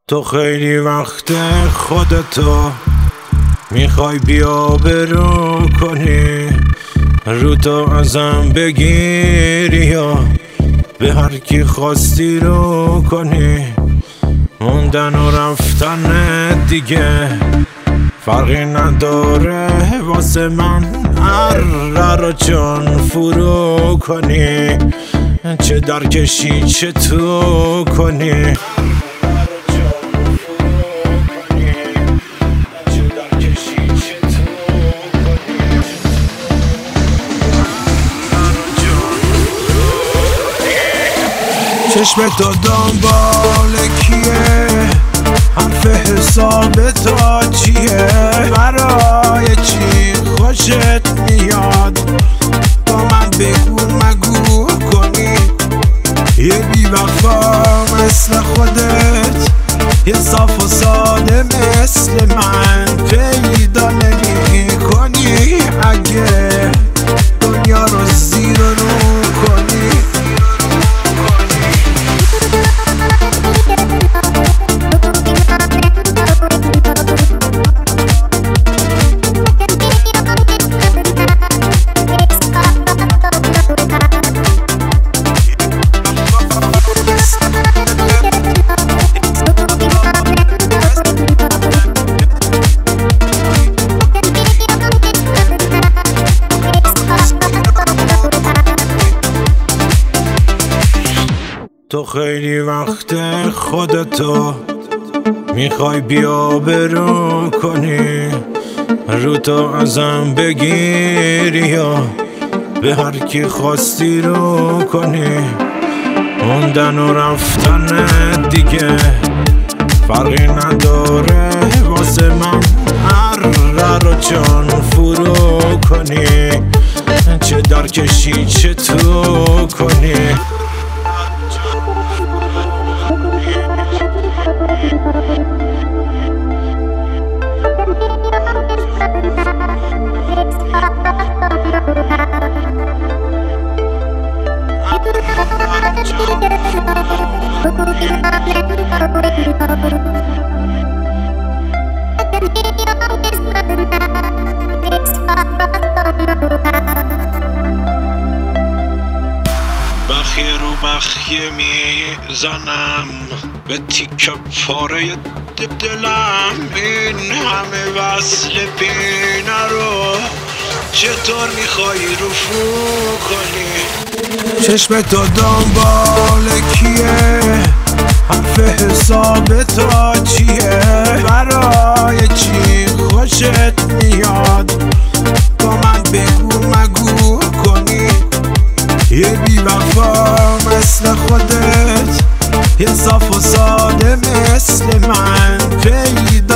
تو خیلی وقت خودتو میخوای بیا برو کنی، رو تو ازم بگیری یا به هر کی خواستی رو کنی. موندن و رفتن دیگه فرقی نداره واسه من، هر رو چون فرو کنی، چه درکشی چه تو کنی. چشم تو دنبال کیه؟ حرف حساب تا چیه؟ برای چی خوشت میاد؟ با من بگو مگو کنی. یه بی‌وفا مثل خودت، یه صاف و ساده مثل من پیدا نمی کنی. اگه دنیا رو زیر و رو کنی، تو خیلی وقت خودتو میخوای بیا برو کنی، رو تو ازم بگیری یا به هر کی خواستی رو کنی. موندن و رفتن دیگه فرقی نداره واسه من، هر رو چون فرو کنی، چه درکشی چه تو کنی. بخیه رو بخیه میزنم به تیکه پاره دلم، این همه وصل پینه رو چطور میخوای رفو کنی؟ چشم تو دنبال کیه؟ حرف حساب تا چیه؟ برای چی خوشت میاد؟ با من بگو مگو کنی. یه بی‌وفا مثل خودت، یه صاف و ساده مثل من پیدا